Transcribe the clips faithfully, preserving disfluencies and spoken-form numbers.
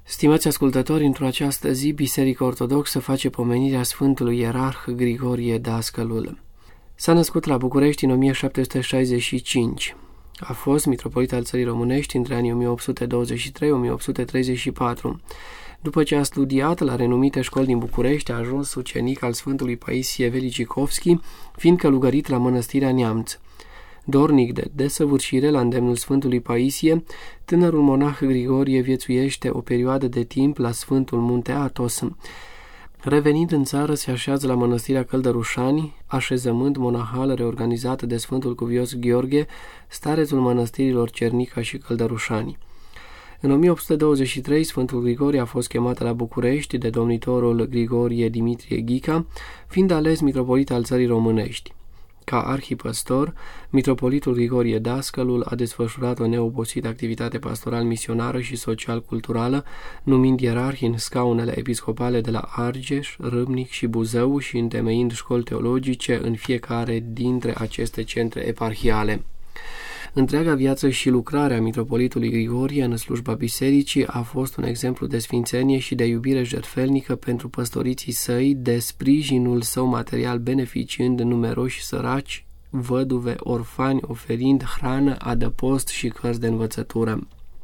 Stimați ascultători, într-o această zi, Biserica Ortodoxă face pomenirea Sfântului Ierarh Grigorie Dascălul. S-a născut la București în o mie șapte sute șaizeci și cinci. A fost mitropolit al țării românești între anii o mie opt sute douăzeci și trei - o mie opt sute treizeci și patru. După ce a studiat la renumite școli din București, a ajuns ucenic al Sfântului Paisie Velicicovski, fiind călugărit la mănăstirea Neamț. Dornic de desăvârșire la îndemnul Sfântului Paisie, tânărul monah Grigorie viețuiește o perioadă de timp la Sfântul Munte Athos. Revenind în țară, se așează la mănăstirea Căldărușani, așezământ monahal reorganizată de Sfântul Cuvios Gheorghe, starețul mănăstirilor Cernica și Căldărușani. În o mie opt sute douăzeci și trei, Sfântul Grigorie a fost chemat la București de domnitorul Grigorie Dimitrie Ghica, fiind ales mitropolit al țării românești. Ca arhipăstor, mitropolitul Grigorie Dascălul a desfășurat o neobosită activitate pastoral-misionară și social-culturală, numind ierarhi în scaunele episcopale de la Argeș, Râmnic și Buzău și întemeind școli teologice în fiecare dintre aceste centre eparhiale. Întreaga viață și lucrarea mitropolitului Grigorie în slujba bisericii a fost un exemplu de sfințenie și de iubire jertfelnică pentru păstoriții săi, de sprijinul său material beneficiind numeroși săraci, văduve, orfani, oferind hrană, adăpost și cărți de învățătură.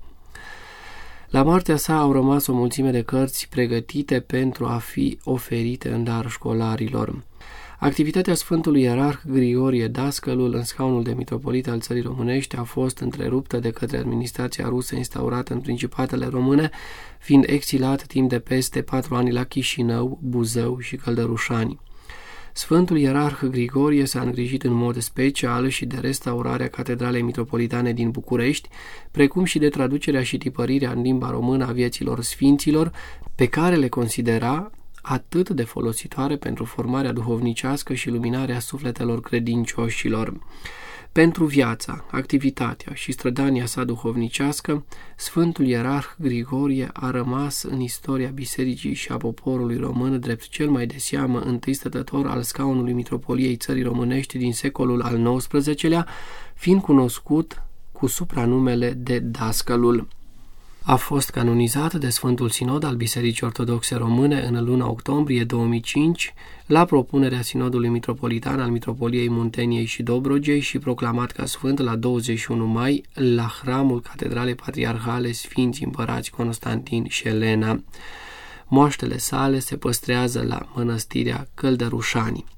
La moartea sa au rămas o mulțime de cărți pregătite pentru a fi oferite în dar școlarilor. Activitatea Sfântului Ierarh Grigorie Dascălul în scaunul de mitropolit al țării românești a fost întreruptă de către administrația rusă instaurată în Principatele Române, fiind exilat timp de peste patru ani la Chișinău, Buzău și Căldărușani. Sfântul Ierarh Grigorie s-a îngrijit în mod special și de restaurarea Catedralei Mitropolitane din București, precum și de traducerea și tipărirea în limba română a vieților sfinților, pe care le considera atât de folositoare pentru formarea duhovnicească și luminarea sufletelor credincioșilor. Pentru viața, activitatea și strădania sa duhovnicească, Sfântul Ierarh Grigorie a rămas în istoria bisericii și a poporului român drept cel mai de seamă întâi stătător al scaunului mitropoliei țării românești din secolul al nouăsprezecelea, fiind cunoscut cu supranumele de Dascălul. A fost canonizat de Sfântul Sinod al Bisericii Ortodoxe Române în luna octombrie două mii cinci, la propunerea Sinodului Mitropolitan al Mitropoliei Munteniei și Dobrogei și proclamat ca sfânt la douăzeci și unu mai la hramul Catedralei Patriarhale Sfinții Împărați Constantin și Elena. Moaștele sale se păstrează la mănăstirea Căldărușani.